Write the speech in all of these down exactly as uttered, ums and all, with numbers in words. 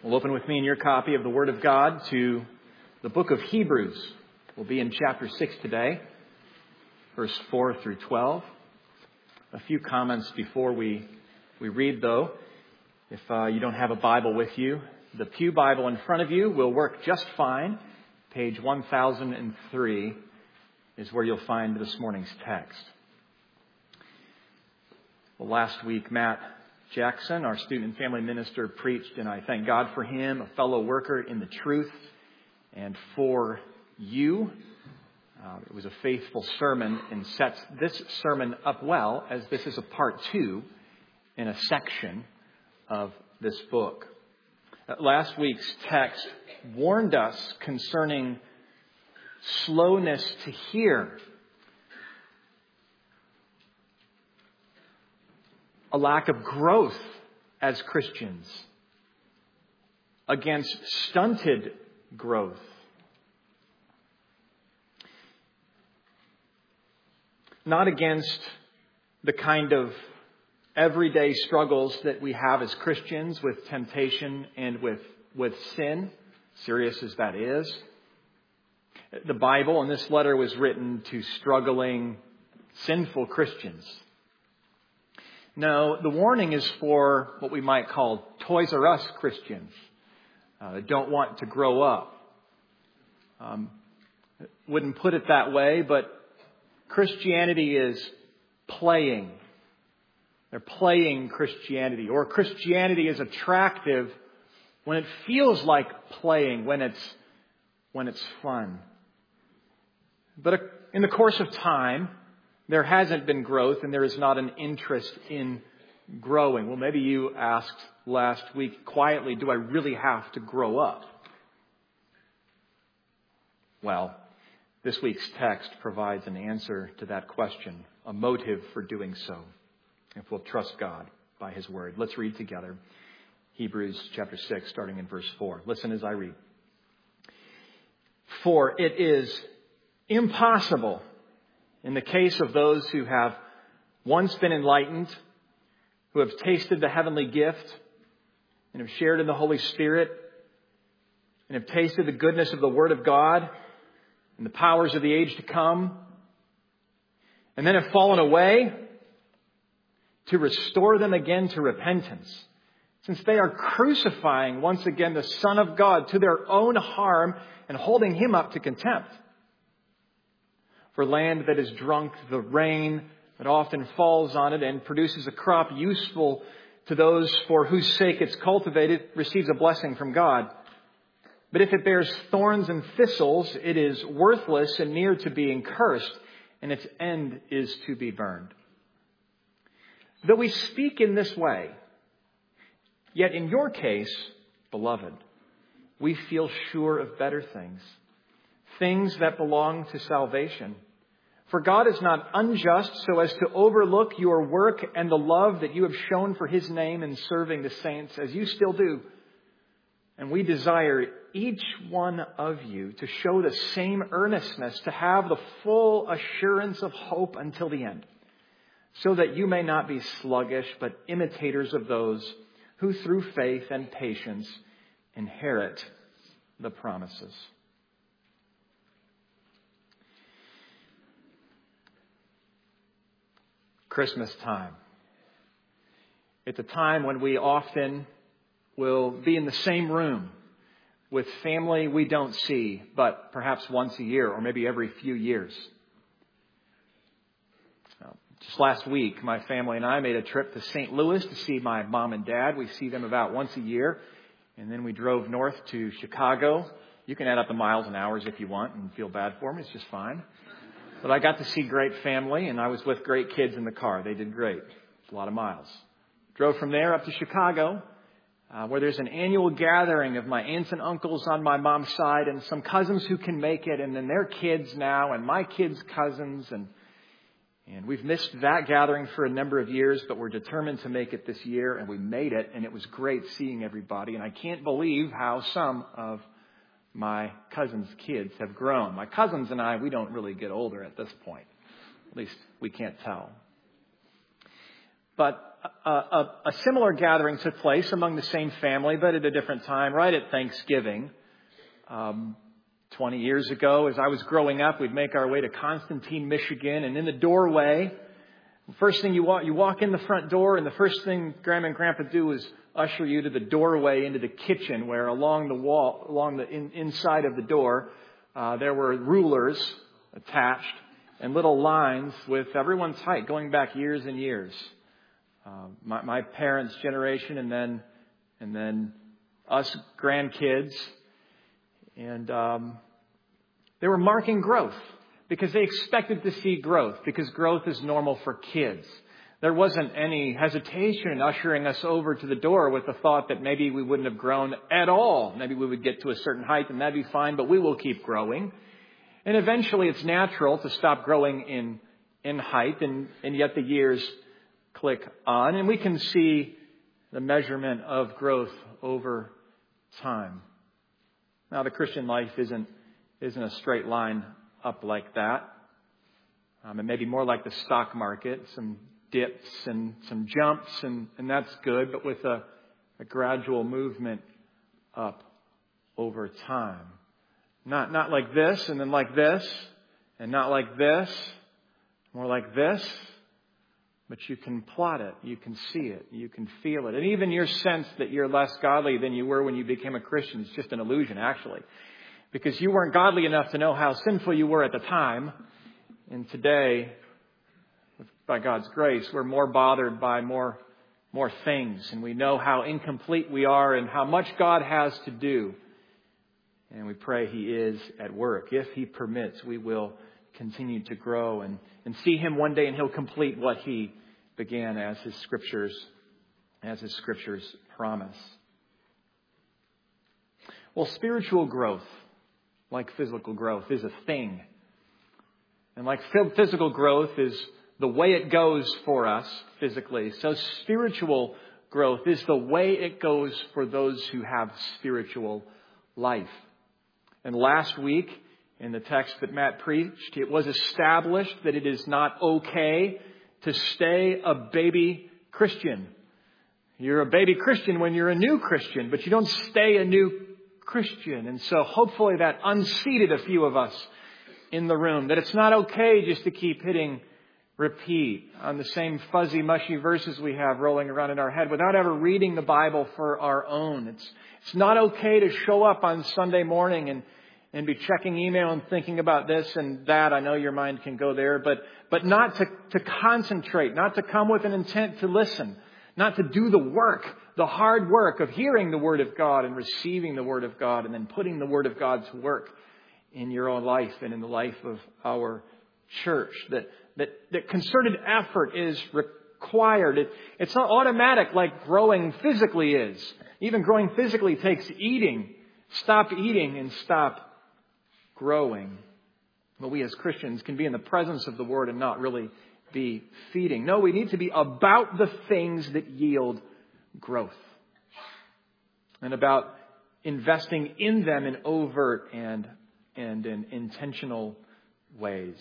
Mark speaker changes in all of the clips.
Speaker 1: Well, open with me in your copy of the Word of God to the book of Hebrews. We'll be in chapter six today, verse four through twelve. A few comments before we, we read, though. If uh, you don't have a Bible with you, the Pew Bible in front of you will work just fine. Page one thousand three is where you'll find this morning's text. Well, last week, Matt Jackson, our student and family minister, preached, and I thank God for him, a fellow worker in the truth, and for you. Uh, it was a faithful sermon and sets this sermon up well, as this is a part two in a section of this book. Uh, last week's text warned us concerning slowness to hear, a lack of growth as Christians, against stunted growth. Not against the kind of everyday struggles that we have as Christians with temptation and with, with sin, serious as that is. The Bible, and this letter was written to struggling, sinful Christians. No, the warning is for what we might call Toys R Us Christians uh, that don't want to grow up. Um, wouldn't put it that way, but Christianity is playing. They're playing Christianity. Or Christianity is attractive when it feels like playing, when it's, when it's fun. But in the course of time, there hasn't been growth, and there is not an interest in growing. Well, maybe you asked last week quietly, do I really have to grow up? Well, this week's text provides an answer to that question, a motive for doing so, if we'll trust God by His Word. Let's read together Hebrews chapter six, starting in verse four. Listen as I read. For it is impossible, in the case of those who have once been enlightened, who have tasted the heavenly gift, and have shared in the Holy Spirit, and have tasted the goodness of the Word of God, and the powers of the age to come, and then have fallen away, to restore them again to repentance, since they are crucifying once again the Son of God to their own harm and holding Him up to contempt. For land that is drunk the rain that often falls on it and produces a crop useful to those for whose sake it's cultivated receives a blessing from God. But if it bears thorns and thistles, it is worthless and near to being cursed, and its end is to be burned. Though we speak in this way, yet in your case, beloved, we feel sure of better things, things that belong to salvation. For God is not unjust so as to overlook your work and the love that you have shown for His name in serving the saints, as you still do. And we desire each one of you to show the same earnestness, to have the full assurance of hope until the end, so that you may not be sluggish, but imitators of those who through faith and patience inherit the promises. Christmas time. It's a time when we often will be in the same room with family we don't see, but perhaps once a year or maybe every few years. Just last week, my family and I made a trip to Saint Louis to see my mom and dad. We see them about once a year. And then we drove north to Chicago. You can add up the miles and hours if you want and feel bad for me. It's just fine. But I got to see great family, and I was with great kids in the car. They did great. It's a lot of miles. Drove from there up to Chicago, uh, where there's an annual gathering of my aunts and uncles on my mom's side and some cousins who can make it, and then their kids now and my kids' cousins. And, and we've missed that gathering for a number of years, but we're determined to make it this year, and we made it, and it was great seeing everybody. And I can't believe how some of my cousins' kids have grown. My cousins and I, we don't really get older at this point. At least we can't tell. But a, a, a similar gathering took place among the same family, but at a different time, right at Thanksgiving. Um, twenty years ago, as I was growing up, we'd make our way to Constantine, Michigan, and in the doorway, the first thing you walk, you walk in the front door, and the first thing Grandma and Grandpa do is usher you to the doorway into the kitchen, where along the wall, along the in, inside of the door, uh, there were rulers attached and little lines with everyone's height going back years and years. Uh, my, my parents' generation, and then and then us grandkids, and um, they were marking growth because they expected to see growth, because growth is normal for kids. There wasn't any hesitation in ushering us over to the door with the thought that maybe we wouldn't have grown at all. Maybe we would get to a certain height and that'd be fine, but we will keep growing. And eventually it's natural to stop growing in in height, and, and yet the years click on, and we can see the measurement of growth over time. Now, the Christian life isn't isn't a straight line up like that. Um, it may be more like the stock market, some dips and some jumps, and, and that's good, but with a, a gradual movement up over time. Not not like this, and then like this, and not like this, more like this. But you can plot it, you can see it, you can feel it. And even your sense that you're less godly than you were when you became a Christian is just an illusion, actually. Because you weren't godly enough to know how sinful you were at the time. And today, by God's grace, we're more bothered by more, more things. And we know how incomplete we are and how much God has to do. And we pray He is at work. If He permits, we will continue to grow and, and see Him one day, and He'll complete what He began as His scriptures, as His scriptures promise. Well, spiritual growth, like physical growth, is a thing. And like physical growth is the way it goes for us physically, so spiritual growth is the way it goes for those who have spiritual life. And last week, in the text that Matt preached, it was established that it is not okay to stay a baby Christian. You're a baby Christian when you're a new Christian, but you don't stay a new Christian. And so hopefully that unseated a few of us in the room, that it's not okay just to keep hitting repeat on the same fuzzy, mushy verses we have rolling around in our head without ever reading the Bible for our own. It's, it's not okay to show up on Sunday morning and and be checking email and thinking about this and that. I know your mind can go there, but but not to, to concentrate, not to come with an intent to listen, not to do the work, the hard work of hearing the Word of God and receiving the Word of God and then putting the Word of God to work in your own life and in the life of our church. That that, that concerted effort is required. It, it's not automatic like growing physically is. Even growing physically takes eating. Stop eating and stop growing. But we as Christians can be in the presence of the Word and not really be feeding. No, we need to be about the things that yield growth. And about investing in them in overt and, and in intentional ways.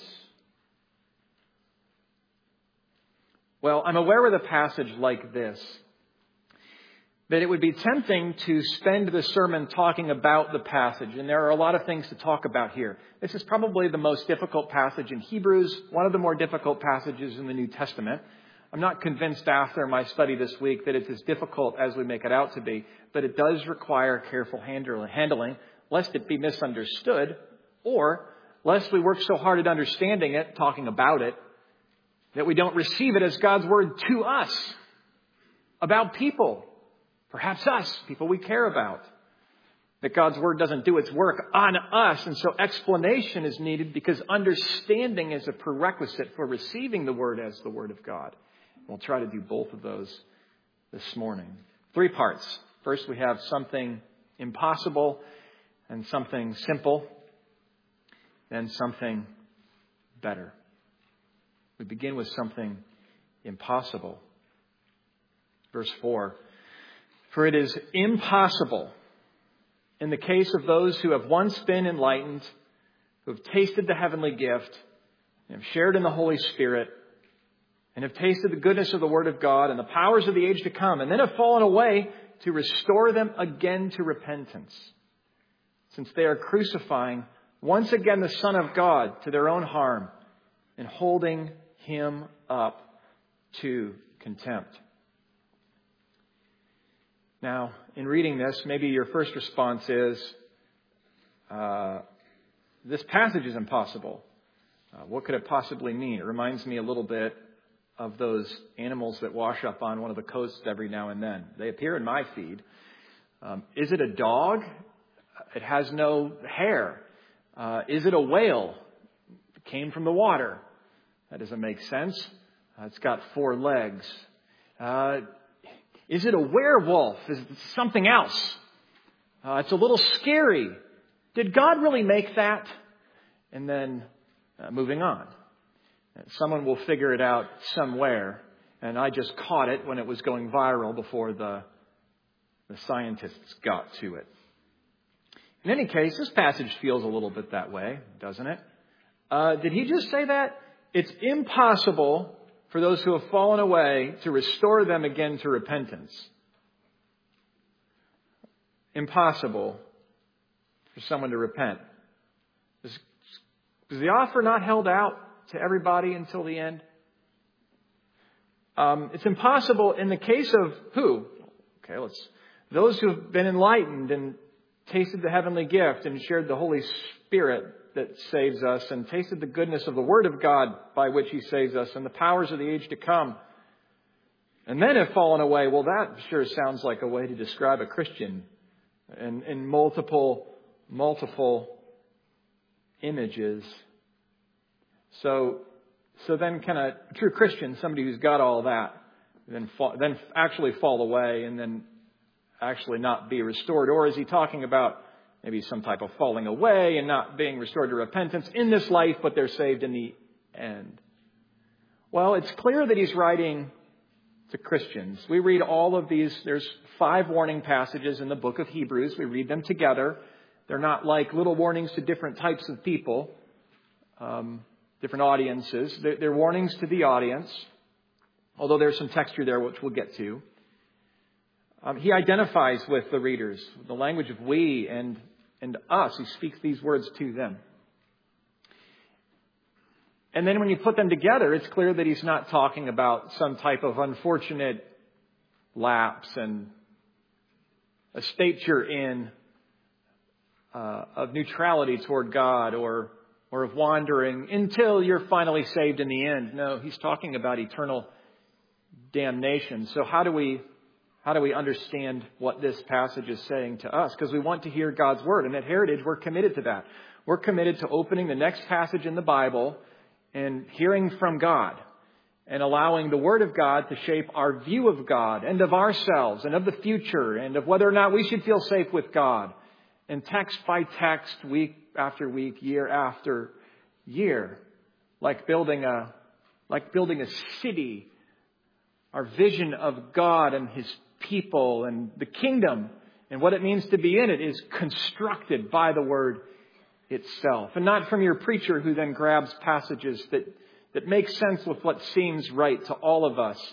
Speaker 1: Well, I'm aware with a passage like this that it would be tempting to spend the sermon talking about the passage. And there are a lot of things to talk about here. This is probably the most difficult passage in Hebrews, one of the more difficult passages in the New Testament. I'm not convinced after my study this week that it's as difficult as we make it out to be, but it does require careful handling, lest it be misunderstood, or lest we work so hard at understanding it, talking about it, that we don't receive it as God's Word to us, about people. Perhaps us, people we care about. That God's Word doesn't do its work on us. And so explanation is needed because understanding is a prerequisite for receiving the Word as the Word of God. We'll try to do both of those this morning. Three parts. First, we have something impossible and something simple. Then something better. We begin with something impossible. Verse four. For it is impossible in the case of those who have once been enlightened, who have tasted the heavenly gift, and have shared in the Holy Spirit, and have tasted the goodness of the Word of God and the powers of the age to come, and then have fallen away, to restore them again to repentance, since they are crucifying once again the Son of God to their own harm and holding Him up to contempt. Now, in reading this, maybe your first response is, uh, this passage is impossible. Uh, what could it possibly mean? It reminds me a little bit of those animals that wash up on one of the coasts every now and then. They appear in my feed. Um, is it a dog? It has no hair. Uh, is it a whale? It came from the water. That doesn't make sense. Uh, it's got four legs. Uh, is it a werewolf? Is it something else? Uh, it's a little scary. Did God really make that? And then uh, moving on. Someone will figure it out somewhere. And I just caught it when it was going viral before the, the scientists got to it. In any case, this passage feels a little bit that way, doesn't it? Uh, did he just say that? It's impossible for those who have fallen away to restore them again to repentance. Impossible for someone to repent. Is, is the offer not held out to everybody until the end? Um, it's impossible in the case of who? Okay, let's. Those who have been enlightened and tasted the heavenly gift and shared the Holy Spirit that saves us and tasted the goodness of the Word of God by which He saves us and the powers of the age to come, and then have fallen away. Well, that sure sounds like a way to describe a Christian in, in multiple, multiple images. So, so then can a true Christian, somebody who's got all that, then fall, then actually fall away and then actually not be restored? Or is he talking about maybe some type of falling away and not being restored to repentance in this life, but they're saved in the end? Well, it's clear that he's writing to Christians. We read all of these. There's five warning passages in the book of Hebrews. We read them together. They're not like little warnings to different types of people, um, different audiences. They're, they're warnings to the audience, although there's some texture there, which we'll get to. Um, he identifies with the readers, the language of we and, and us. He speaks these words to them. And then when you put them together, it's clear that he's not talking about some type of unfortunate lapse and a state you're in uh, of neutrality toward God or or of wandering until you're finally saved in the end. No, he's talking about eternal damnation. So how do we how do we understand what this passage is saying to us? Because we want to hear God's Word. And at Heritage, we're committed to that. We're committed to opening the next passage in the Bible and hearing from God and allowing the Word of God to shape our view of God and of ourselves and of the future and of whether or not we should feel safe with God. And text by text, week after week, year after year, like building a like building a city. Our vision of God and His people and the kingdom and what it means to be in it is constructed by the Word itself, and not from your preacher who then grabs passages that, that make sense with what seems right to all of us.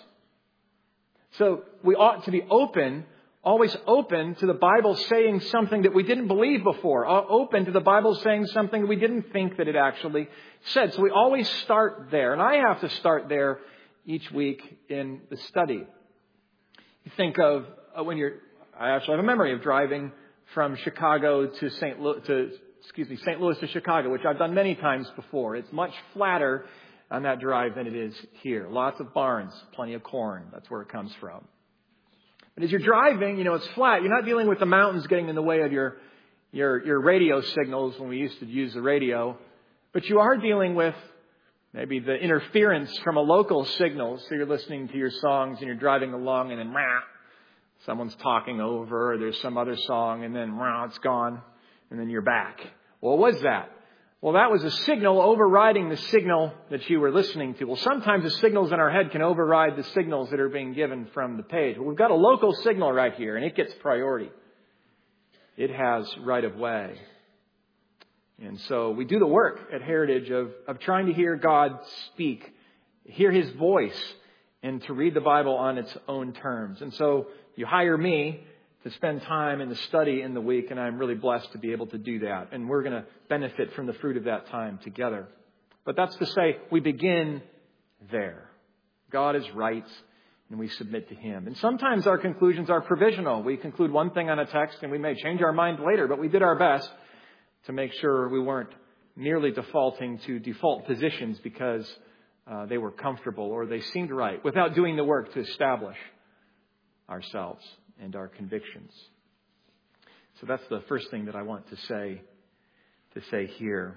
Speaker 1: So we ought to be open, always open to the Bible saying something that we didn't believe before, open to the Bible saying something we didn't think that it actually said. So we always start there, and I have to start there each week in the study. You think of uh, when you're, I actually have a memory of driving from Chicago to Saint Louis, to, excuse me, Saint Louis to Chicago, which I've done many times before. It's much flatter on that drive than it is here. Lots of barns, plenty of corn. That's where it comes from. But as you're driving, you know, it's flat. You're not dealing with the mountains getting in the way of your, your, your radio signals when we used to use the radio. But you are dealing with maybe the interference from a local signal. So you're listening to your songs and you're driving along and then rah, someone's talking over, or there's some other song and then rah, it's gone and then you're back. Well, what was that? Well, that was a signal overriding the signal that you were listening to. Well, sometimes the signals in our head can override the signals that are being given from the page. Well, we've got a local signal right here and it gets priority. It has right of way. And so we do the work at Heritage of, of trying to hear God speak hear His voice and to read the Bible on its own terms. And so you hire me to spend time in the study in the week, and I'm really blessed to be able to do that. And we're going to benefit from the fruit of that time together. But that's to say, we begin there. God is right, and we submit to Him. And sometimes our conclusions are provisional. We conclude one thing on a text, and we may change our mind later, but we did our best to make sure we weren't merely defaulting to default positions because uh, they were comfortable or they seemed right, without doing the work to establish ourselves and our convictions. So that's the first thing that I want to say to say here.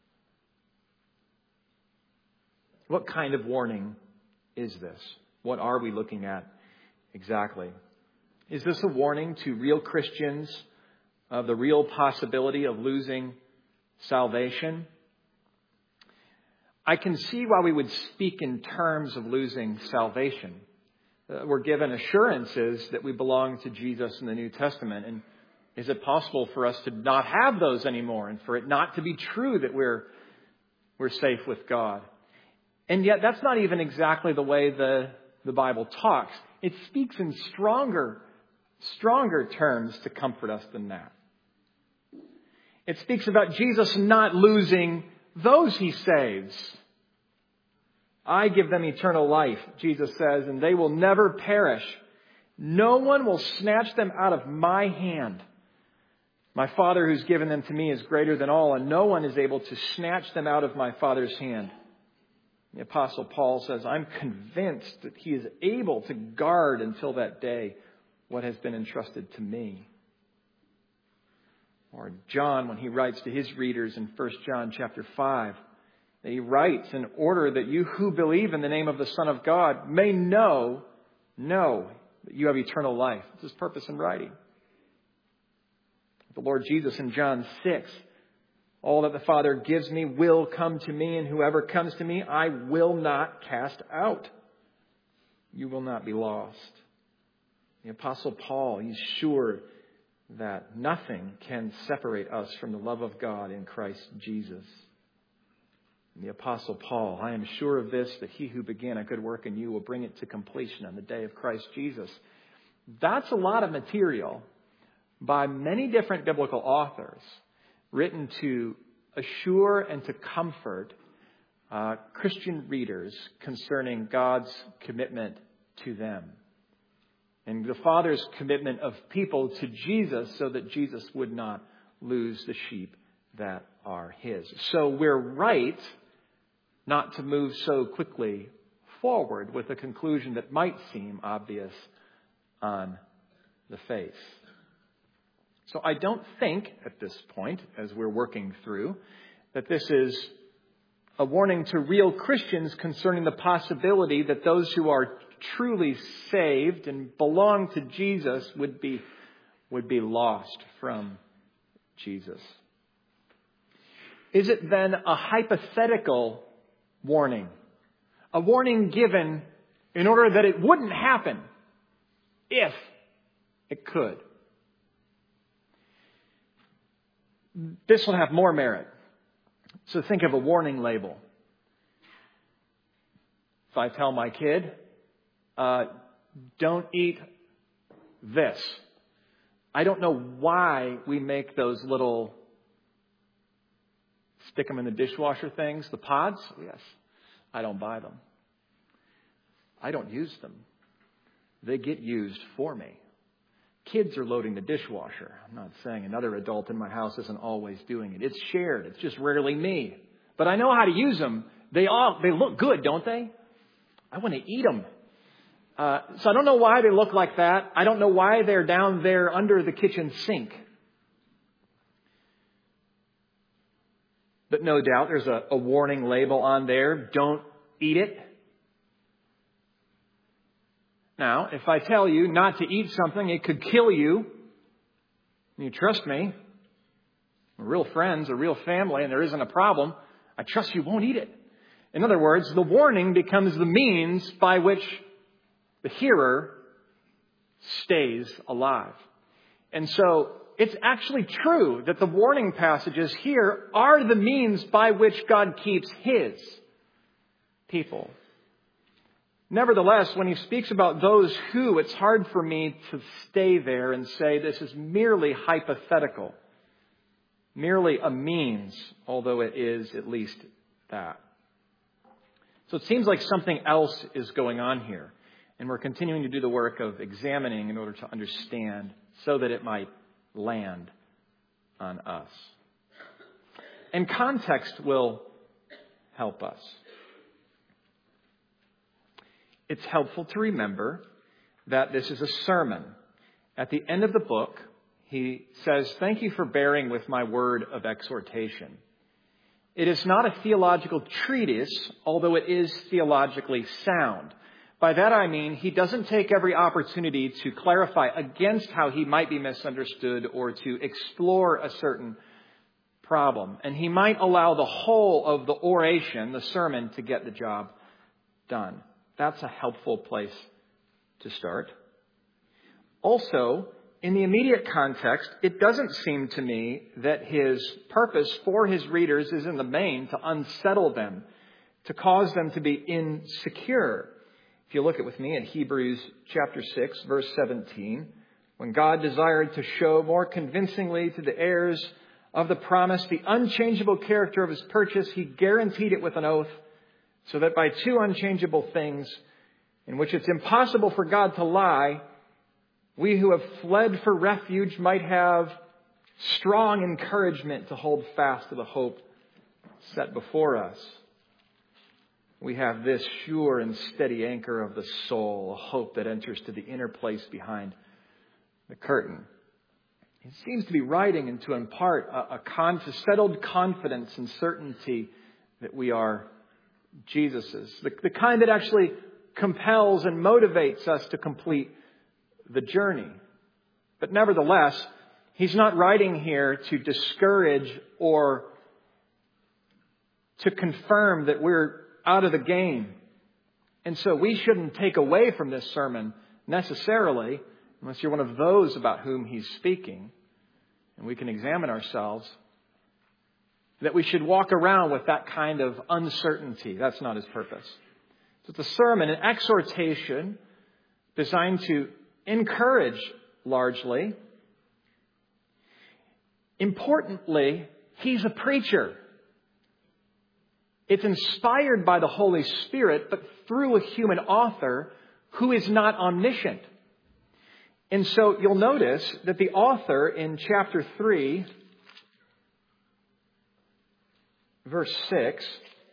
Speaker 1: What kind of warning is this? What are we looking at exactly? Is this a warning to real Christians of the real possibility of losing salvation? I can see why we would speak in terms of losing salvation. Uh, we're given assurances that we belong to Jesus in the New Testament. And is it possible for us to not have those anymore and for it not to be true that we're, we're safe with God? And yet that's not even exactly the way the, the Bible talks. It speaks in stronger, stronger terms to comfort us than that. It speaks about Jesus not losing those He saves. I give them eternal life, Jesus says, and they will never perish. No one will snatch them out of my hand. My Father who's given them to me is greater than all, and no one is able to snatch them out of my Father's hand. The Apostle Paul says, I'm convinced that He is able to guard until that day what has been entrusted to me. Or John, when he writes to his readers in First John chapter five, he writes in order that you who believe in the name of the Son of God may know, know that you have eternal life. It's His purpose in writing. The Lord Jesus in John six, all that the Father gives me will come to me, and whoever comes to me, I will not cast out. You will not be lost. The Apostle Paul, he's sure that nothing can separate us from the love of God in Christ Jesus. And the Apostle Paul, I am sure of this, that He who began a good work in you will bring it to completion on the day of Christ Jesus. That's a lot of material by many different biblical authors, written to assure and to comfort uh, Christian readers concerning God's commitment to them. And the Father's commitment of people to Jesus so that Jesus would not lose the sheep that are His. So we're right not to move so quickly forward with a conclusion that might seem obvious on the face. So I don't think at this point, as we're working through, that this is a warning to real Christians concerning the possibility that those who are truly saved and belong to Jesus would be, would be lost from Jesus. Is it then a hypothetical warning? A warning given in order that it wouldn't happen if it could? This will have more merit. So think of a warning label. If I tell my kid, uh, don't eat this. I don't know why we make those little stick them in the dishwasher things, the pods. Yes, I don't buy them. I don't use them. They get used for me. Kids are loading the dishwasher. I'm not saying another adult in my house isn't always doing it. It's shared. It's just rarely me. But I know how to use them. They all they look good, don't they? I want to eat them. Uh, so I don't know why they look like that. I don't know why they're down there under the kitchen sink. But no doubt there's a, a warning label on there. Don't eat it. Now, if I tell you not to eat something, it could kill you. And you trust me. We're real friends, a real family, and there isn't a problem. I trust you won't eat it. In other words, the warning becomes the means by which the hearer stays alive. And so it's actually true that the warning passages here are the means by which God keeps His people Nevertheless, when he speaks about those who, it's hard for me to stay there and say this is merely hypothetical, merely a means, although it is at least that. So it seems like something else is going on here, and we're continuing to do the work of examining in order to understand so that it might land on us. And context will help us. It's helpful to remember that this is a sermon. At the end of the book, he says, "Thank you for bearing with my word of exhortation." It is not a theological treatise, although it is theologically sound. By that I mean he doesn't take every opportunity to clarify against how he might be misunderstood or to explore a certain problem. And he might allow the whole of the oration, the sermon, to get the job done. That's a helpful place to start. Also, in the immediate context, it doesn't seem to me that his purpose for his readers is in the main to unsettle them, to cause them to be insecure. If you look at with me at Hebrews chapter six, verse seventeen, when God desired to show more convincingly to the heirs of the promise the unchangeable character of his purchase, he guaranteed it with an oath, so that by two unchangeable things, in which it's impossible for God to lie, we who have fled for refuge might have strong encouragement to hold fast to the hope set before us. We have this sure and steady anchor of the soul, a hope that enters to the inner place behind the curtain. He seems to be writing and to impart a, a con- settled confidence and certainty that we are Jesus's. The, the kind that actually compels and motivates us to complete the journey. But nevertheless, he's not writing here to discourage or to confirm that we're out of the game. And so we shouldn't take away from this sermon necessarily, unless you're one of those about whom he's speaking. And we can examine ourselves, that we should walk around with that kind of uncertainty. That's not his purpose. So it's a sermon, an exhortation designed to encourage largely. Importantly, he's a preacher. It's inspired by the Holy Spirit, but through a human author who is not omniscient. And so you'll notice that the author in chapter three, verse six,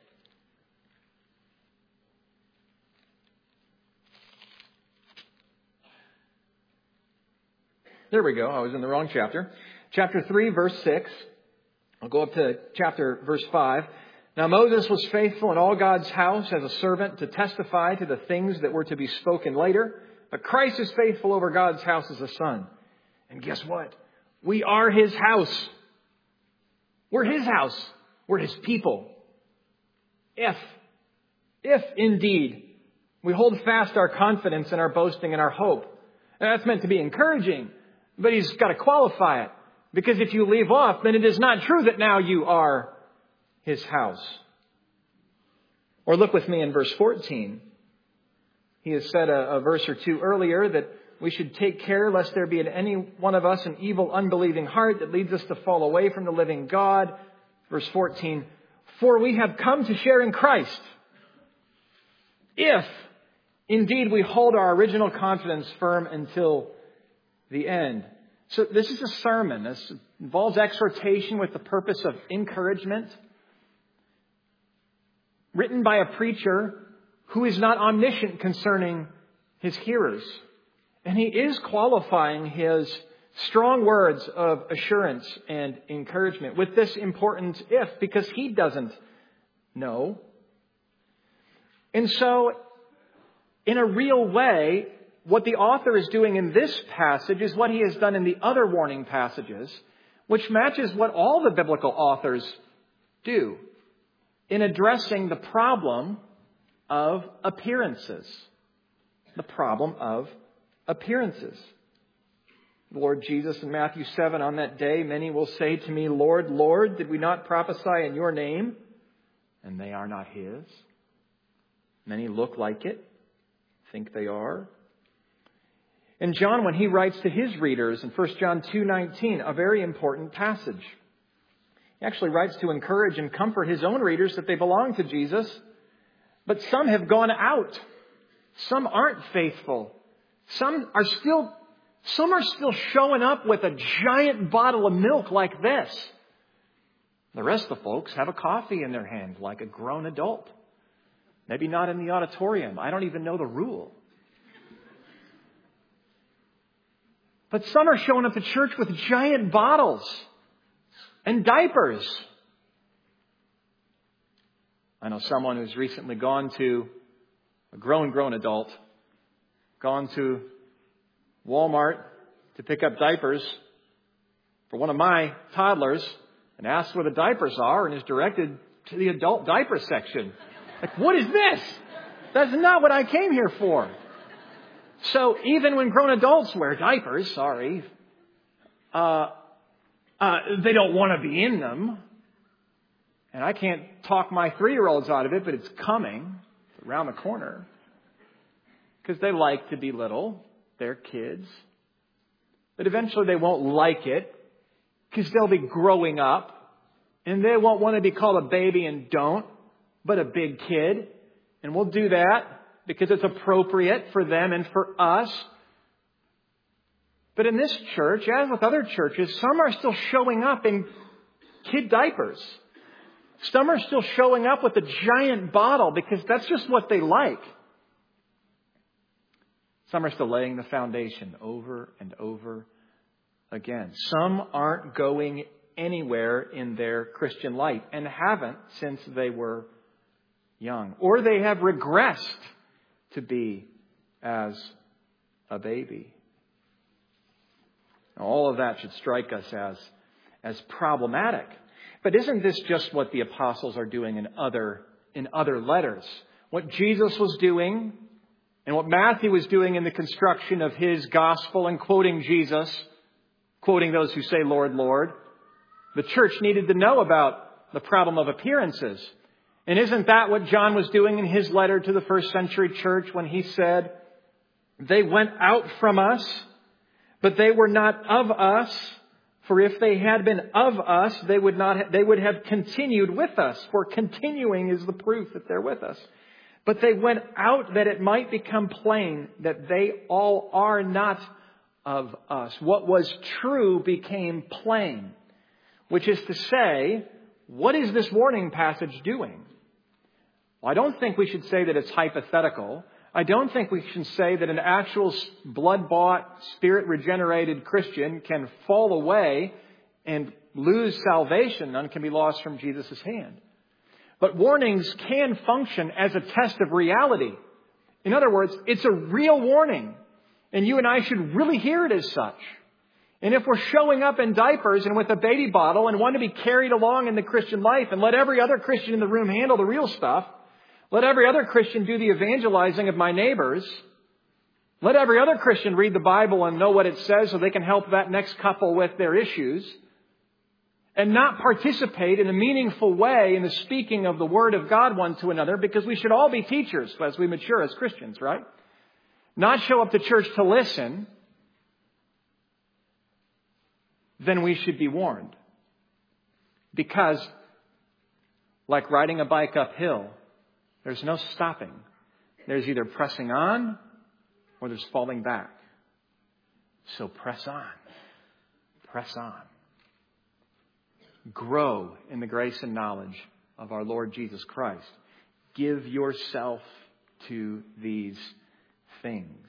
Speaker 1: there we go. I was in the wrong chapter. Chapter three, verse six. I'll go up to chapter verse five. Now Moses was faithful in all God's house as a servant to testify to the things that were to be spoken later. But Christ is faithful over God's house as a son. And guess what? We are his house. We're his house. We're his people. If, if indeed we hold fast our confidence and our boasting and our hope. And that's meant to be encouraging. But he's got to qualify it. Because if you leave off, then it is not true that now you are his house. Or look with me in verse fourteen. He has said a, a verse or two earlier that we should take care lest there be in any one of us an evil, unbelieving heart that leads us to fall away from the living God. Verse fourteen, for we have come to share in Christ, if indeed we hold our original confidence firm until the end. So this is a sermon. This involves exhortation with the purpose of encouragement, written by a preacher who is not omniscient concerning his hearers. And he is qualifying his strong words of assurance and encouragement with this important if, because he doesn't know. And so, in a real way, what the author is doing in this passage is what he has done in the other warning passages, which matches what all the biblical authors do in addressing the problem of appearances. The problem of appearances. The Lord Jesus in Matthew seven, on that day, many will say to me, Lord, Lord, did we not prophesy in your name? And they are not his. Many look like it, think they are. And John, when he writes to his readers in First John two nineteen, a very important passage. He actually writes to encourage and comfort his own readers that they belong to Jesus. But some have gone out. Some aren't faithful. Some are still, some are still showing up with a giant bottle of milk like this. The rest of the folks have a coffee in their hand like a grown adult. Maybe not in the auditorium. I don't even know the rule. But some are showing up to church with giant bottles and diapers. I know someone who's recently gone to, a grown, grown adult, gone to Walmart to pick up diapers for one of my toddlers and asked where the diapers are and is directed to the adult diaper section. Like, what is this? That's not what I came here for. So even when grown adults wear diapers, sorry, uh, uh, they don't want to be in them. And I can't talk my three-year-olds out of it, but it's coming around the corner. Because they like to be little. They're kids. But eventually they won't like it because they'll be growing up. And they won't want to be called a baby and don't, but a big kid. And we'll do that because it's appropriate for them and for us. But in this church, as with other churches, some are still showing up in kid diapers. Some are still showing up with a giant bottle because that's just what they like. Some are still laying the foundation over and over again. Some aren't going anywhere in their Christian life and haven't since they were young. Or they have regressed to be as a baby. Now, all of that should strike us as, as problematic. But isn't this just what the apostles are doing in other, in other letters? What Jesus was doing and what Matthew was doing in the construction of his gospel and quoting Jesus, quoting those who say, Lord, Lord. The church needed to know about the problem of appearances. And isn't that what John was doing in his letter to the first century church when he said, they went out from us, but they were not of us. For if they had been of us, they would not, ha- they would have continued with us. For continuing is the proof that they're with us. But they went out that it might become plain that they all are not of us. What was true became plain. Which is to say, what is this warning passage doing? Well, I don't think we should say that it's hypothetical. I don't think we should say that an actual blood-bought, spirit-regenerated Christian can fall away and lose salvation. None can be lost from Jesus' hand. But warnings can function as a test of reality. In other words, it's a real warning. And you and I should really hear it as such. And if we're showing up in diapers and with a baby bottle and want to be carried along in the Christian life and let every other Christian in the room handle the real stuff, let every other Christian do the evangelizing of my neighbors, let every other Christian read the Bible and know what it says so they can help that next couple with their issues, and not participate in a meaningful way in the speaking of the Word of God one to another, because we should all be teachers as we mature as Christians, right? Not show up to church to listen, then we should be warned. Because, like riding a bike uphill, there's no stopping. There's either pressing on or there's falling back. So press on. Press on. Grow in the grace and knowledge of our Lord Jesus Christ. Give yourself to these things.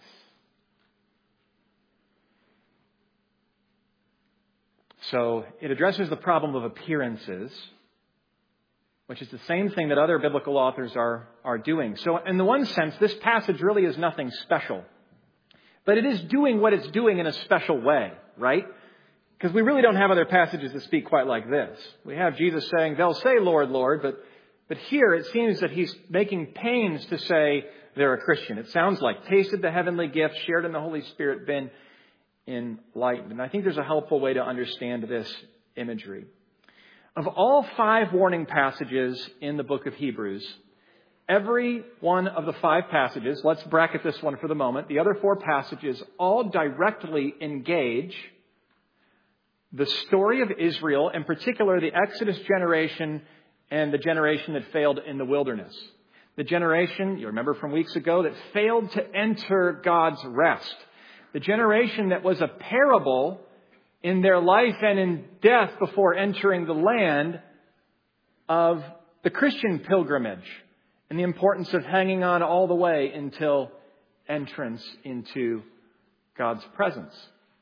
Speaker 1: So it addresses the problem of appearances, which is the same thing that other biblical authors are, are doing. So in the one sense, this passage really is nothing special. But it is doing what it's doing in a special way, right? Because we really don't have other passages that speak quite like this. We have Jesus saying, they'll say, Lord, Lord, but, but here it seems that he's making pains to say they're a Christian. It sounds like tasted the heavenly gift, shared in the Holy Spirit, been enlightened. And I think there's a helpful way to understand this imagery. Of all five warning passages in the book of Hebrews, Every one of the five passages, let's bracket this one for the moment, the other four passages all directly engage the story of Israel, in particular the Exodus generation and the generation that failed in the wilderness. The generation, you remember from weeks ago, that failed to enter God's rest. The generation that was a parable in their life and in death before entering the land of the Christian pilgrimage and the importance of hanging on all the way until entrance into God's presence.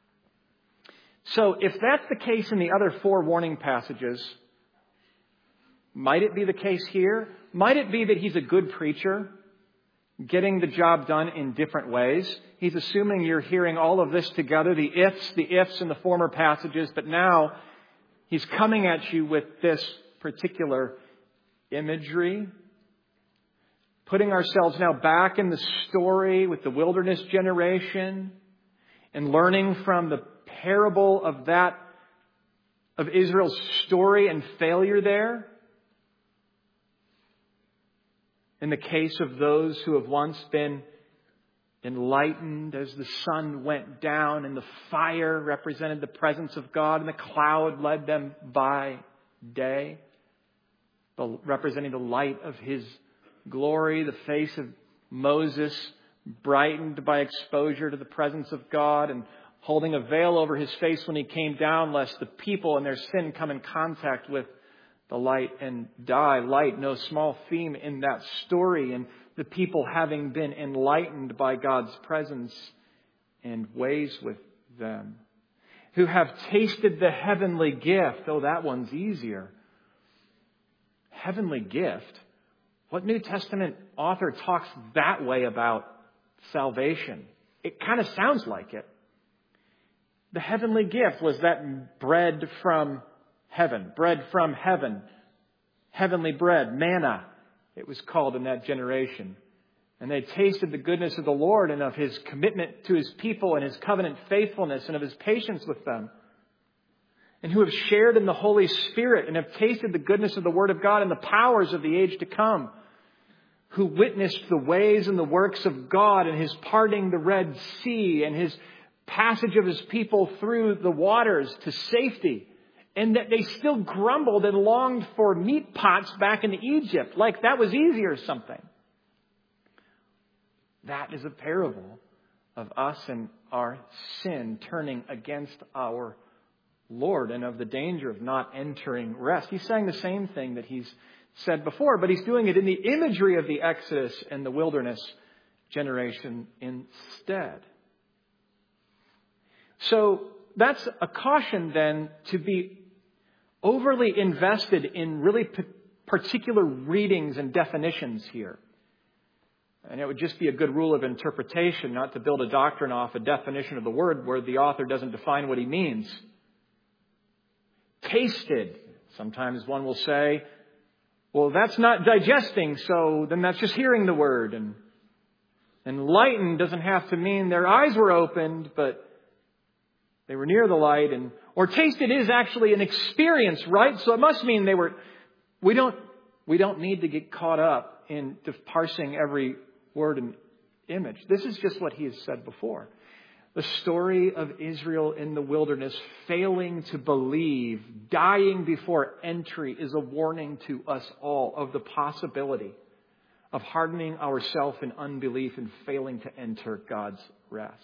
Speaker 1: So if that's the case in the other four warning passages, might it be the case here? Might it be that he's a good preacher, getting the job done in different ways? He's assuming you're hearing all of this together, the ifs, the ifs in the former passages, but now he's coming at you with this particular imagery. Putting ourselves now back in the story with the wilderness generation and learning from the parable of that, of Israel's story and failure there. In the case of those who have once been enlightened as the sun went down and the fire represented the presence of God and the cloud led them by day, representing the light of His glory, the face of Moses brightened by exposure to the presence of God and holding a veil over his face when he came down, lest the people and their sin come in contact with the light and die. Light, no small theme in that story, and the people having been enlightened by God's presence and ways with them, who have tasted the heavenly gift. Oh, that one's easier. Heavenly gift. What New Testament author talks that way about salvation? It kind of sounds like it. The heavenly gift was that bread from heaven. Bread from heaven. Heavenly bread. Manna, it was called in that generation. And they tasted the goodness of the Lord and of His commitment to His people and His covenant faithfulness and of His patience with them. And who have shared in the Holy Spirit and have tasted the goodness of the Word of God and the powers of the age to come. Who witnessed the ways and the works of God and His parting the Red Sea and His passage of His people through the waters to safety. And that they still grumbled and longed for meat pots back in Egypt, like that was easy or something. That is a parable of us and our sin turning against our Lord and of the danger of not entering rest. He's saying the same thing that he's said before, but he's doing it in the imagery of the Exodus and the wilderness generation instead. So that's a caution then to be overly invested in really particular readings and definitions here. And it would just be a good rule of interpretation not to build a doctrine off a definition of the word where the author doesn't define what he means. Tasted. Sometimes one will say, well, that's not digesting, so then that's just hearing the word. And enlightened doesn't have to mean their eyes were opened, but they were near the light. And or tasted is actually an experience, right? So it must mean they were. We don't. We don't need to get caught up in parsing every word and image. This is just what he has said before. The story of Israel in the wilderness failing to believe, dying before entry, is a warning to us all of the possibility of hardening ourselves in unbelief and failing to enter God's rest.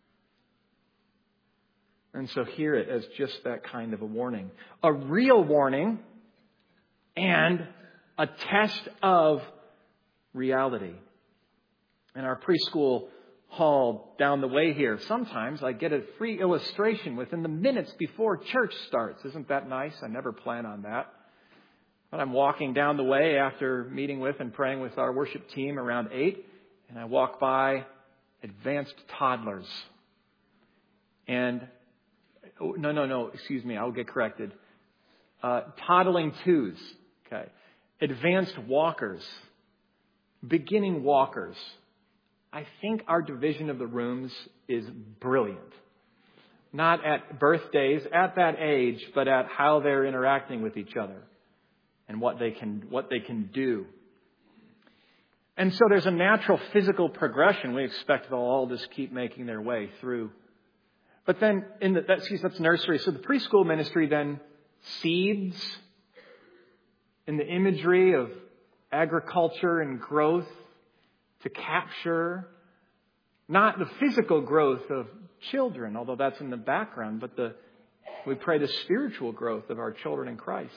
Speaker 1: And so hear it as just that kind of a warning. A real warning and a test of reality. In our preschool hall down the way here, sometimes I get a free illustration within the minutes before church starts. Isn't that nice? I never plan on that. But I'm walking down the way after meeting with and praying with our worship team around eight, and I walk by advanced toddlers. And, oh, no, no, no, excuse me, I'll get corrected. Uh, toddling twos, okay. Advanced walkers, beginning walkers. I think our division of the rooms is brilliant. Not at birthdays, at that age, but at how they're interacting with each other and what they can what they can do. And so there's a natural physical progression. We expect they'll all just keep making their way through. But then, in the, that's, that's nursery. So the preschool ministry then seeds in the imagery of agriculture and growth to capture not the physical growth of children, although that's in the background, but the we pray the spiritual growth of our children in Christ.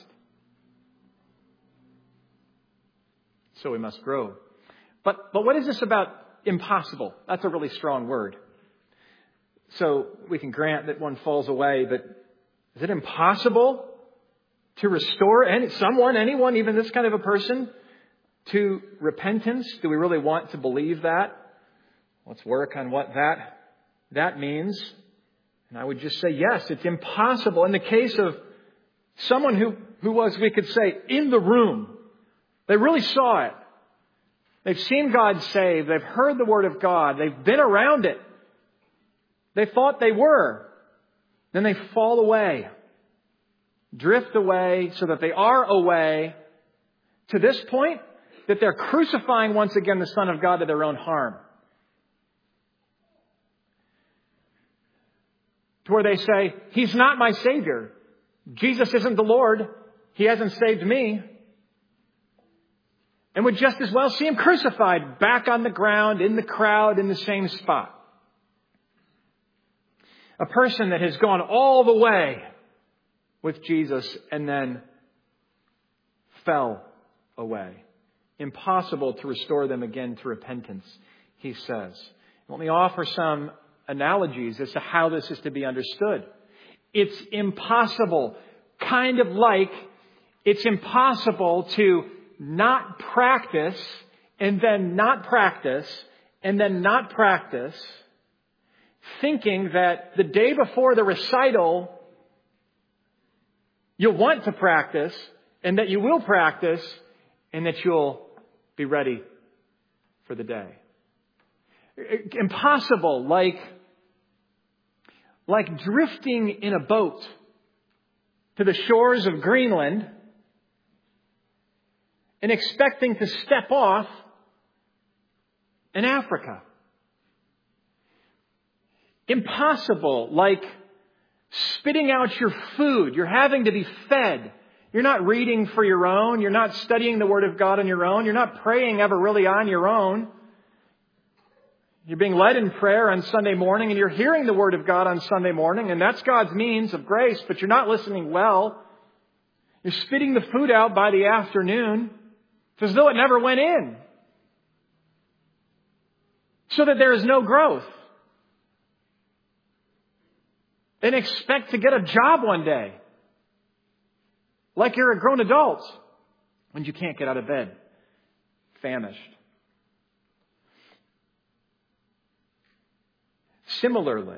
Speaker 1: So we must grow. But but what is this about impossible? That's a really strong word. So we can grant that one falls away, but is it impossible to restore any, someone, anyone, even this kind of a person, to repentance? Do we really want to believe that? Let's work on what that that means. And I would just say, yes, it's impossible. In the case of someone who, who was, we could say, in the room, they really saw it. They've seen God save. They've heard the Word of God. They've been around it. They thought they were. Then they fall away, drift away so that they are away to this point that they're crucifying once again the Son of God to their own harm. To where they say, He's not my Savior. Jesus isn't the Lord. He hasn't saved me. And would just as well see Him crucified back on the ground, in the crowd, in the same spot. A person that has gone all the way with Jesus and then fell away. Impossible to restore them again to repentance, he says. Let me offer some analogies as to how this is to be understood. It's impossible, kind of like it's impossible to not practice and then not practice and then not practice, thinking that the day before the recital you'll want to practice and that you will practice and that you'll be ready for the day. Impossible, like, like drifting in a boat to the shores of Greenland and expecting to step off in Africa. Impossible, like spitting out your food. You're having to be fed. You're not reading for your own. You're not studying the Word of God on your own. You're not praying ever really on your own. You're being led in prayer on Sunday morning and you're hearing the Word of God on Sunday morning, and that's God's means of grace, but you're not listening well. You're spitting the food out by the afternoon. It's as though it never went in. So that there is no growth. And expect to get a job one day. Like you're a grown adult. When you can't get out of bed. Famished. Similarly,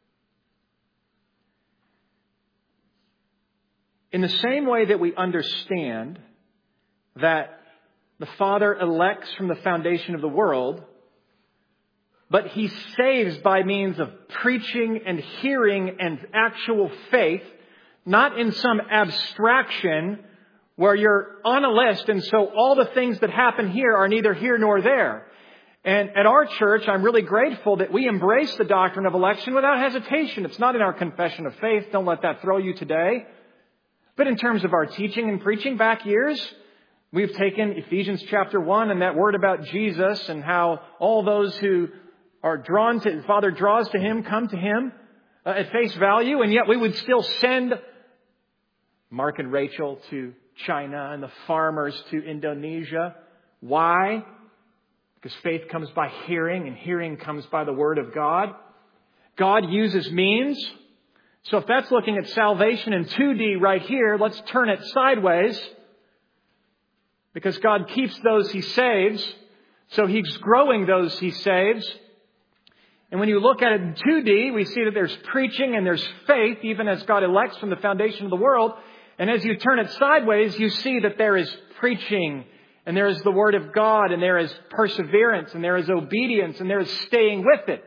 Speaker 1: in the same way that we understand that the Father elects from the foundation of the world, but He saves by means of preaching and hearing and actual faith, not in some abstraction where you're on a list and so all the things that happen here are neither here nor there. And at our church, I'm really grateful that we embrace the doctrine of election without hesitation. It's not in our confession of faith. Don't let that throw you today. But in terms of our teaching and preaching back years, we've taken Ephesians chapter one and that word about Jesus and how all those who are drawn to, Father draws to Him, come to Him uh, at face value. And yet we would still send Mark and Rachel to China and the farmers to Indonesia. Why? Because faith comes by hearing and hearing comes by the Word of God. God uses means. So if that's looking at salvation in two D right here, let's turn it sideways. Because God keeps those He saves. So He's growing those He saves. And when you look at it in two D, we see that there's preaching and there's faith, even as God elects from the foundation of the world. And as you turn it sideways, you see that there is preaching and there is the Word of God, and there is perseverance, and there is obedience, and there is staying with it.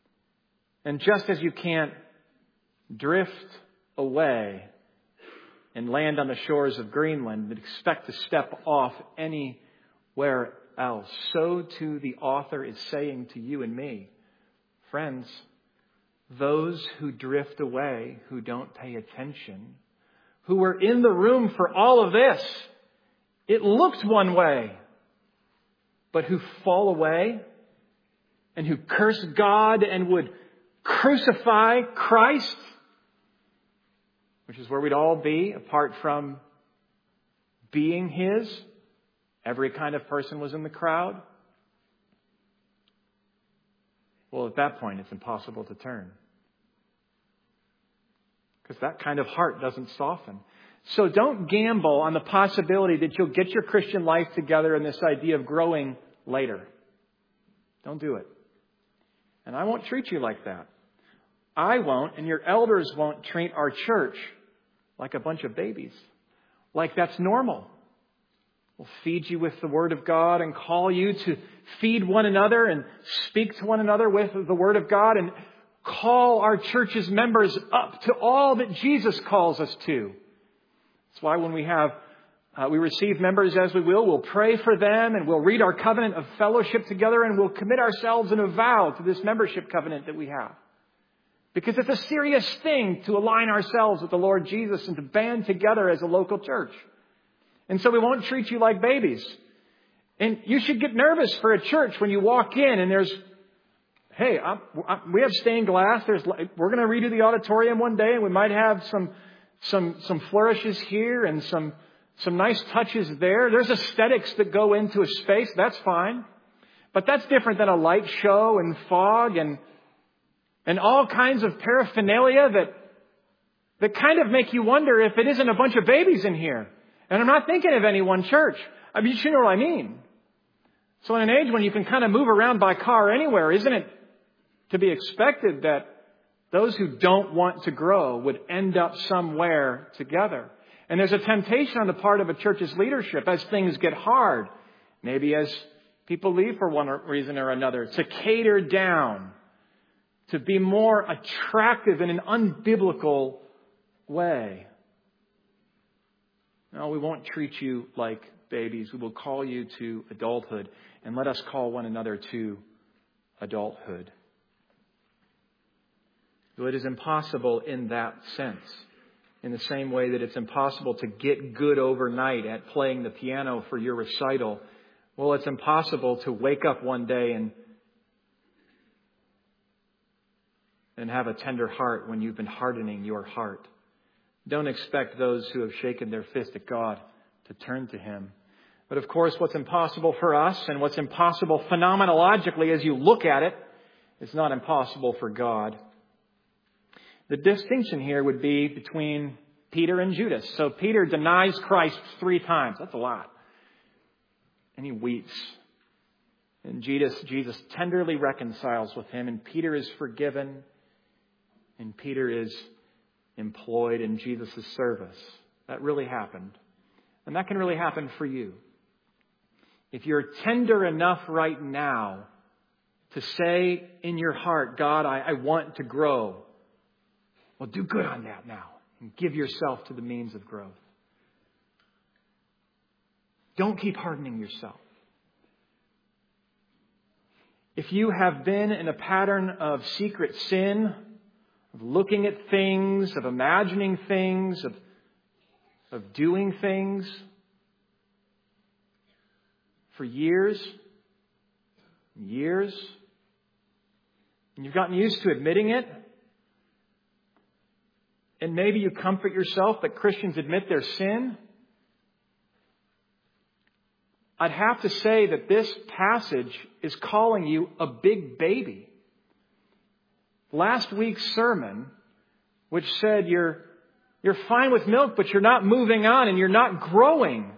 Speaker 1: And just as you can't drift away and land on the shores of Greenland and expect to step off anywhere else. So too the author is saying to you and me, friends, those who drift away, who don't pay attention, who were in the room for all of this, it looked one way, but who fall away and who curse God and would crucify Christ, which is where we'd all be apart from being His. Every kind of person was in the crowd. Well, at that point, it's impossible to turn. Because that kind of heart doesn't soften. So don't gamble on the possibility that you'll get your Christian life together and this idea of growing later. Don't do it. And I won't treat you like that. I won't, and your elders won't treat our church like a bunch of babies. Like that's normal. We'll feed you with the Word of God and call you to feed one another and speak to one another with the Word of God and call our church's members up to all that Jesus calls us to. That's why when we have, uh, we receive members as we will, we'll pray for them and we'll read our covenant of fellowship together and we'll commit ourselves in a vow to this membership covenant that we have. Because it's a serious thing to align ourselves with the Lord Jesus and to band together as a local church. And so we won't treat you like babies. And you should get nervous for a church when you walk in and there's, hey, I'm, I'm, we have stained glass. There's, we're going to redo the auditorium one day and we might have some, some, some flourishes here and some, some nice touches there. There's aesthetics that go into a space. That's fine. But that's different than a light show and fog and, and all kinds of paraphernalia that, that kind of make you wonder if it isn't a bunch of babies in here. And I'm not thinking of any one church. I mean, you know what I mean. So in an age when you can kind of move around by car anywhere, isn't it to be expected that those who don't want to grow would end up somewhere together? And there's a temptation on the part of a church's leadership as things get hard, maybe as people leave for one reason or another, to cater down, to be more attractive in an unbiblical way. No, we won't treat you like babies. We will call you to adulthood and let us call one another to adulthood. So it is impossible in that sense. In the same way that it's impossible to get good overnight at playing the piano for your recital. Well, it's impossible to wake up one day and and have a tender heart when you've been hardening your heart. Don't expect those who have shaken their fist at God to turn to Him. But of course, what's impossible for us and what's impossible phenomenologically as you look at it, is not impossible for God. The distinction here would be between Peter and Judas. So Peter denies Christ three times. That's a lot. And he weeps. And Jesus, Jesus tenderly reconciles with him. And Peter is forgiven. And Peter is employed in Jesus' service. That really happened. And that can really happen for you. If you're tender enough right now to say in your heart, God, I, I want to grow. Well, do good on that now and give yourself to the means of growth. Don't keep hardening yourself. If you have been in a pattern of secret sin, of looking at things, of imagining things, of, of doing things for years, years, and you've gotten used to admitting it, and maybe you comfort yourself that Christians admit their sin, I'd have to say that this passage is calling you a big baby. Last week's sermon, which said you're, you're fine with milk, but you're not moving on and you're not growing,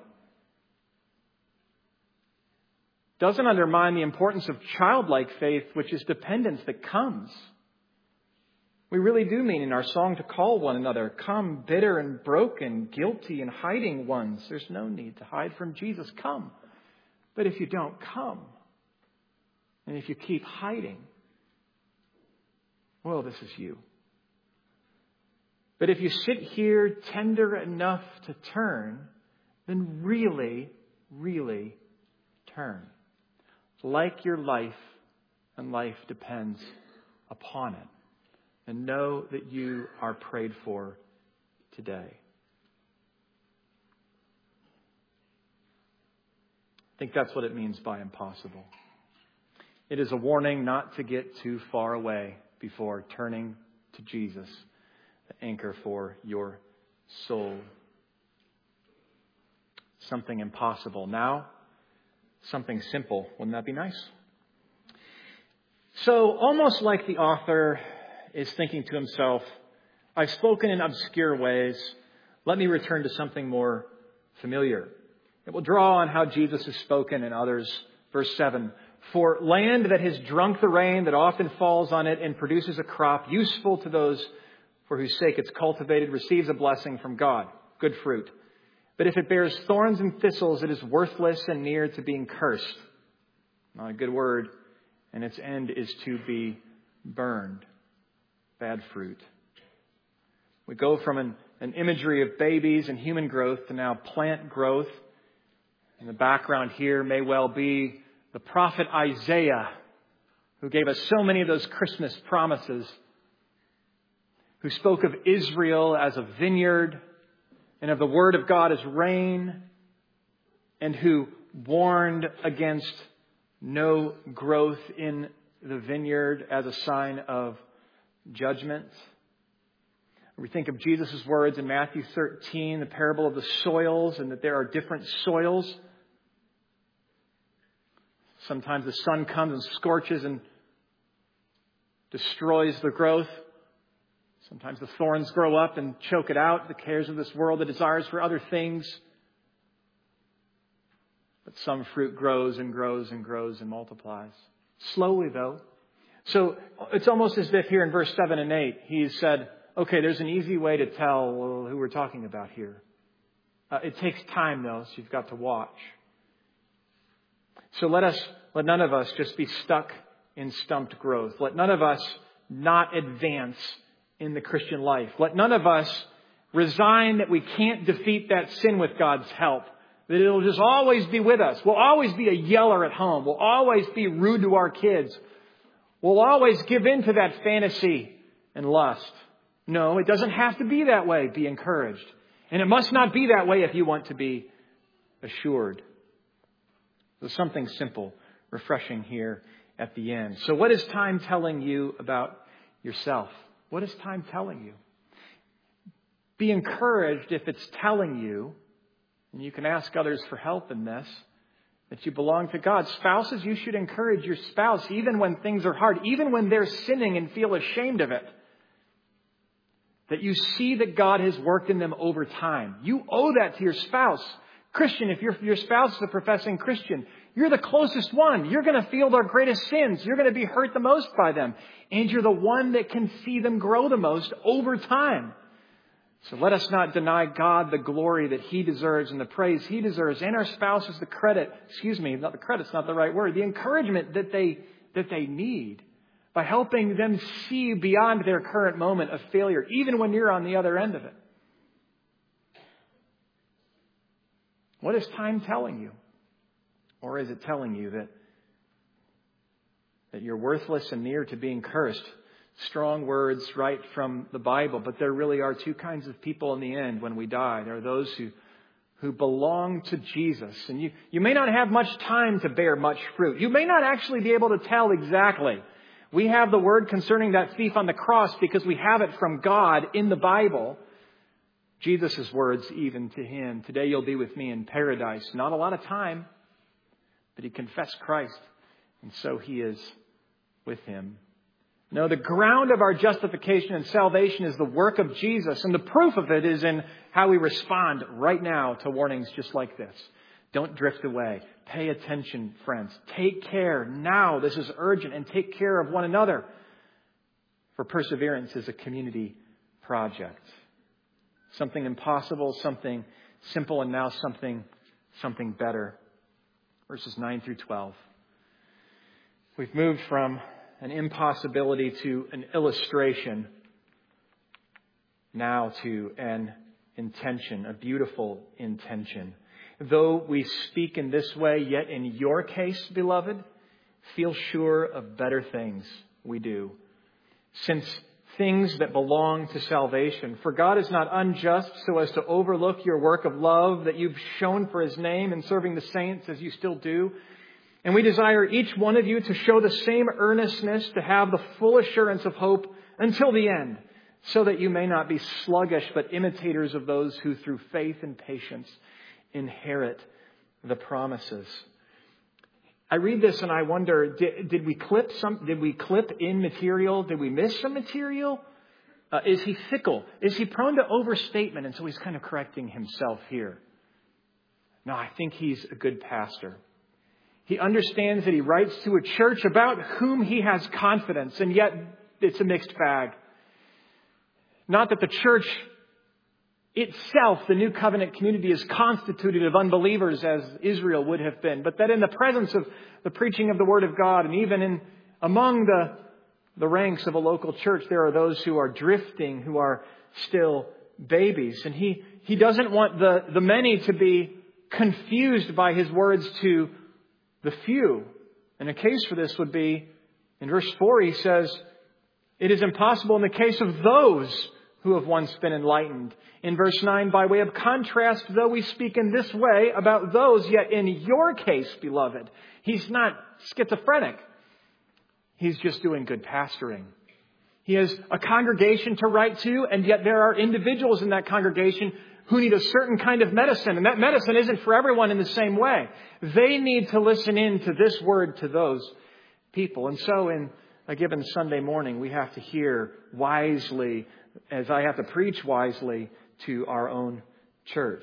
Speaker 1: doesn't undermine the importance of childlike faith, which is dependence that comes. We really do mean in our song to call one another, come bitter and broken, guilty and hiding ones. There's no need to hide from Jesus. Come. But if you don't come, and if you keep hiding, well, this is you. But if you sit here tender enough to turn, then really, really turn. Like your life, and life depends upon it. And know that you are prayed for today. I think that's what it means by impossible. It is a warning not to get too far away before turning to Jesus, the anchor for your soul. Something impossible now, something simple. Wouldn't that be nice? So, almost like the author is thinking to himself, I've spoken in obscure ways. Let me return to something more familiar. It will draw on how Jesus has spoken in others. Verse seven, for land that has drunk the rain that often falls on it and produces a crop useful to those for whose sake it's cultivated receives a blessing from God, good fruit. But if it bears thorns and thistles, it is worthless and near to being cursed. Not a good word. And its end is to be burned. Bad fruit. We go from an, an imagery of babies and human growth to now plant growth. And the background here may well be the prophet Isaiah, who gave us so many of those Christmas promises, who spoke of Israel as a vineyard and of the Word of God as rain, and who warned against no growth in the vineyard as a sign of judgment. We think of Jesus' words in Matthew thirteen, the parable of the soils, and that there are different soils. Sometimes the sun comes and scorches and destroys the growth. Sometimes the thorns grow up and choke it out, the cares of this world, the desires for other things. But some fruit grows and grows and grows and multiplies. Slowly, though. So it's almost as if here in verse seven and eight, he's said, okay, there's an easy way to tell who we're talking about here. Uh, it takes time, though, so you've got to watch. So let us, let none of us just be stuck in stumped growth. Let none of us not advance in the Christian life. Let none of us resign that we can't defeat that sin with God's help. That it'll just always be with us. We'll always be a yeller at home. We'll always be rude to our kids. We'll always give in to that fantasy and lust. No, it doesn't have to be that way. Be encouraged. And it must not be that way if you want to be assured. There's something simple, refreshing here at the end. So what is time telling you about yourself? What is time telling you? Be encouraged if it's telling you, and you can ask others for help in this, that you belong to God. Spouses, you should encourage your spouse even when things are hard, even when they're sinning and feel ashamed of it. That you see that God has worked in them over time. You owe that to your spouse. Christian, if your, your spouse is a professing Christian, you're the closest one. You're going to feel their greatest sins. You're going to be hurt the most by them. And you're the one that can see them grow the most over time. So let us not deny God the glory that He deserves and the praise He deserves, and our spouses the credit, excuse me, not the credit's not the right word, the encouragement that they, that they need by helping them see beyond their current moment of failure, even when you're on the other end of it. What is time telling you? Or is it telling you that, that you're worthless and near to being cursed? Strong words right from the Bible, but there really are two kinds of people in the end when we die. There are those who, who belong to Jesus. And you, you may not have much time to bear much fruit. You may not actually be able to tell exactly. We have the word concerning that thief on the cross because we have it from God in the Bible. Jesus' words even to him, today you'll be with me in paradise. Not a lot of time, but he confessed Christ, and so he is with him. No, the ground of our justification and salvation is the work of Jesus, and the proof of it is in how we respond right now to warnings just like this. Don't drift away. Pay attention, friends. Take care now. This is urgent, and take care of one another. For perseverance is a community project. Something impossible, something simple, and now something, something better. Verses nine through twelve. We've moved from an impossibility to an illustration. now to an intention, a beautiful intention. Though we speak in this way, yet in your case, beloved, feel sure of better things we do. Since things that belong to salvation. For God is not unjust so as to overlook your work of love that you've shown for His name in serving the saints as you still do. And we desire each one of you to show the same earnestness, to have the full assurance of hope until the end, so that you may not be sluggish, but imitators of those who through faith and patience inherit the promises. I read this and I wonder, did, did we clip some, did we clip in material? Did we miss some material? Uh, is he fickle? Is he prone to overstatement? And so he's kind of correcting himself here. No, I think he's a good pastor. He understands that he writes to a church about whom he has confidence, and yet it's a mixed bag. Not that the church itself, the new covenant community, is constituted of unbelievers as Israel would have been, but that in the presence of the preaching of the Word of God, and even in among the, the ranks of a local church, there are those who are drifting, who are still babies. And he, he doesn't want the, the many to be confused by his words to the few. And a case for this would be, in verse four, he says, it is impossible in the case of those who have once been enlightened. In verse nine, by way of contrast, though we speak in this way about those, yet in your case, beloved, he's not schizophrenic. He's just doing good pastoring. He has a congregation to write to, and yet there are individuals in that congregation who need a certain kind of medicine. And that medicine isn't for everyone in the same way. They need to listen in to this word to those people. And so in a given Sunday morning, we have to hear wisely, as I have to preach wisely to our own church.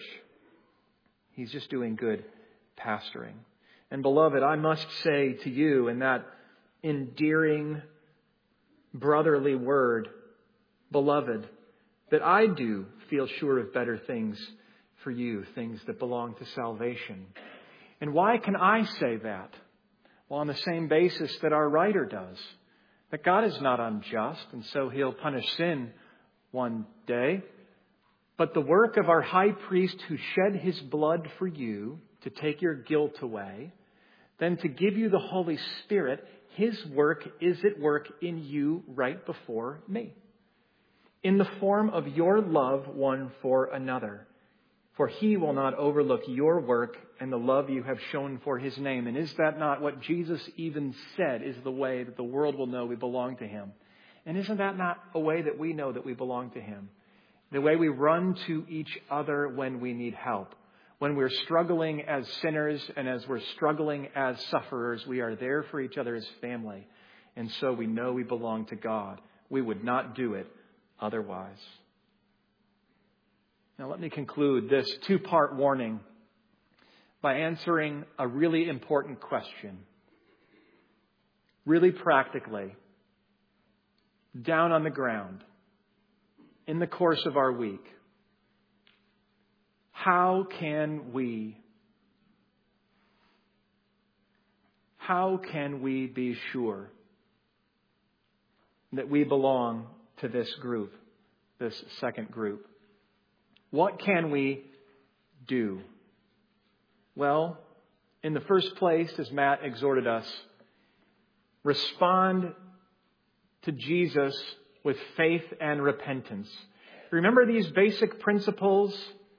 Speaker 1: He's just doing good pastoring. And beloved, I must say to you in that endearing, brotherly word, beloved, that I do feel sure of better things for you, things that belong to salvation. And why can I say that? Well, on the same basis that our writer does. That God is not unjust, and so He'll punish sin one day. But the work of our high priest who shed his blood for you to take your guilt away, then to give you the Holy Spirit, His work is at work in you right before me, in the form of your love one for another. For He will not overlook your work and the love you have shown for His name. And is that not what Jesus even said is the way that the world will know we belong to Him? And isn't that not a way that we know that we belong to Him? The way we run to each other when we need help. When we're struggling as sinners and as we're struggling as sufferers, we are there for each other as family. And so we know we belong to God. We would not do it otherwise. Now let me conclude this two-part warning by answering a really important question. Really practically, down on the ground, in the course of our week. How can we, how can we be sure that we belong to this group, this second group? What can we do? Well, in the first place, as Matt exhorted us, respond to Jesus with faith and repentance. Remember these basic principles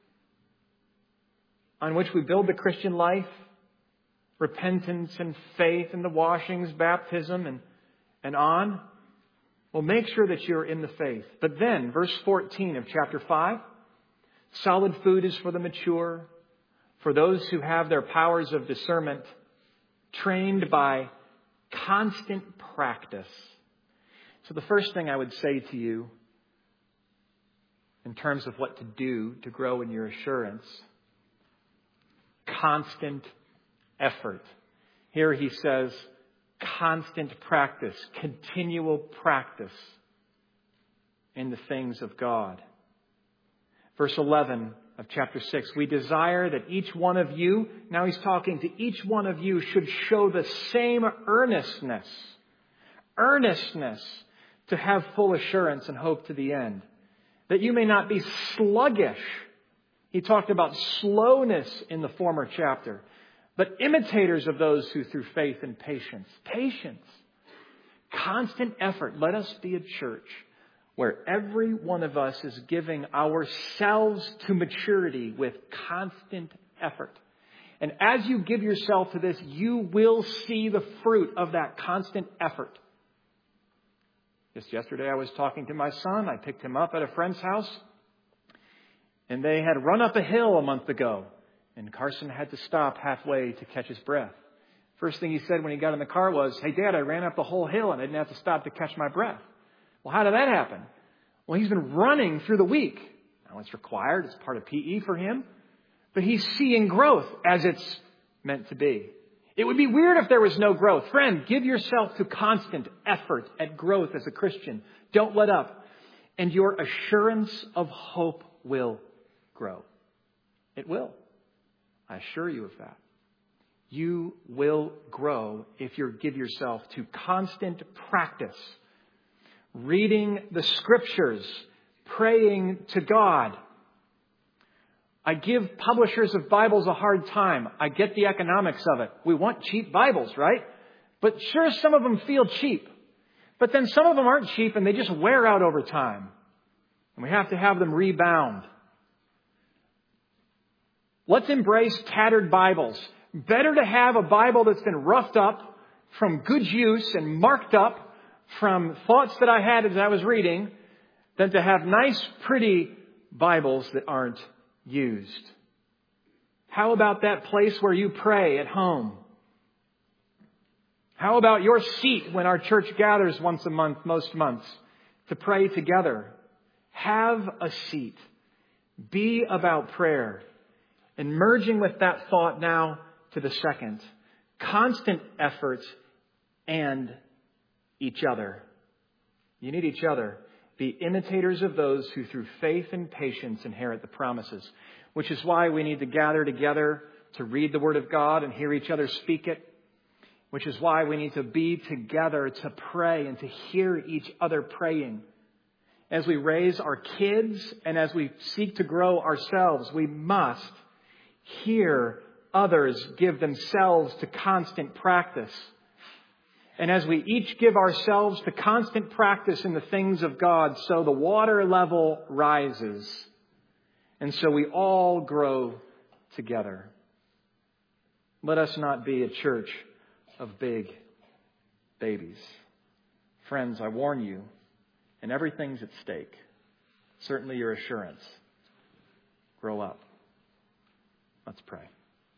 Speaker 1: on which we build the Christian life? Repentance and faith and the washings, baptism, and, and on. Well, make sure that you're in the faith. But then, verse fourteen of chapter five, solid food is for the mature, for those who have their powers of discernment trained by constant practice. So the first thing I would say to you in terms of what to do to grow in your assurance, constant effort. Here he says constant practice, continual practice in the things of God. Verse eleven of chapter six, we desire that each one of you, now he's talking to each one of you, should show the same earnestness, earnestness to have full assurance and hope to the end. that you may not be sluggish. He talked about slowness in the former chapter, but imitators of those who through faith and patience, patience, constant effort. Let us be a church where every one of us is giving ourselves to maturity with constant effort. And as you give yourself to this, you will see the fruit of that constant effort. Just yesterday I was talking to my son. I picked him up at a friend's house. And they had run up a hill a month ago. And Carson had to stop halfway to catch his breath. First thing he said when he got in the car was, "Hey, Dad, I ran up the whole hill and I didn't have to stop to catch my breath." Well, how did that happen? Well, he's been running through the week. Now, it's required. It's part of P E for him. But he's seeing growth as it's meant to be. It would be weird if there was no growth. Friend, give yourself to constant effort at growth as a Christian. Don't let up. And your assurance of hope will grow. It will. I assure you of that. You will grow if you give yourself to constant practice. Reading the Scriptures. Praying to God. I give publishers of Bibles a hard time. I get the economics of it. We want cheap Bibles, right? But sure, some of them feel cheap. But then some of them aren't cheap and they just wear out over time. And we have to have them rebound. Let's embrace tattered Bibles. Better to have a Bible that's been roughed up from good use and marked up from thoughts that I had as I was reading than to have nice, pretty Bibles that aren't used. How about that place where you pray at home? How about your seat when our church gathers once a month, most months, to pray together? Have a seat. Be about prayer. And merging with that thought now to the second. Constant effort and each other. You need each other. Be imitators of those who through faith and patience inherit the promises. Which is why we need to gather together to read the Word of God and hear each other speak it. Which is why we need to be together to pray and to hear each other praying. As we raise our kids and as we seek to grow ourselves, we must hear others give themselves to constant practice. And as we each give ourselves to constant practice in the things of God, so the water level rises. And so we all grow together. Let us not be a church of big babies. Friends, I warn you, and everything's at stake. Certainly your assurance. Grow up. Let's pray.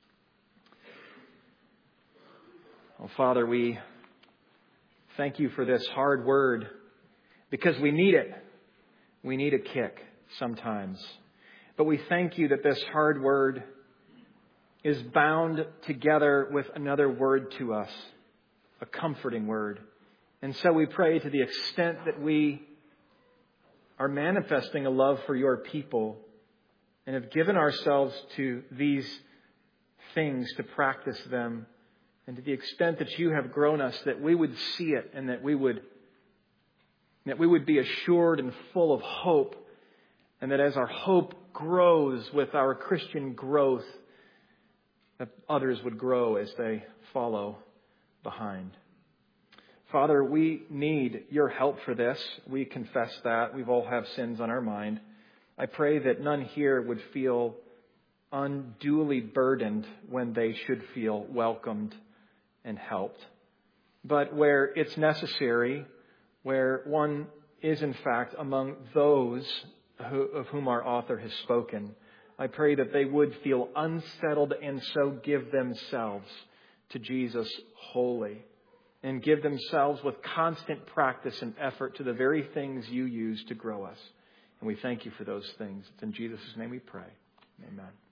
Speaker 1: Oh, Father, we thank you for this hard word because we need it. We need a kick sometimes. But we thank you that this hard word is bound together with another word to us, a comforting word. And so we pray to the extent that we are manifesting a love for your people and have given ourselves to these things to practice them, and to the extent that you have grown us, that we would see it and that we would that we would be assured and full of hope, and that as our hope grows with our Christian growth, that others would grow as they follow behind. Father, we need your help for this. We confess that. We've all have sins on our mind. I pray that none here would feel unduly burdened when they should feel welcomed and helped. But where it's necessary, where one is in fact among those who, of whom our author has spoken, I pray that they would feel unsettled and so give themselves to Jesus wholly and give themselves with constant practice and effort to the very things you use to grow us. And we thank you for those things. It's in Jesus' name we pray. Amen.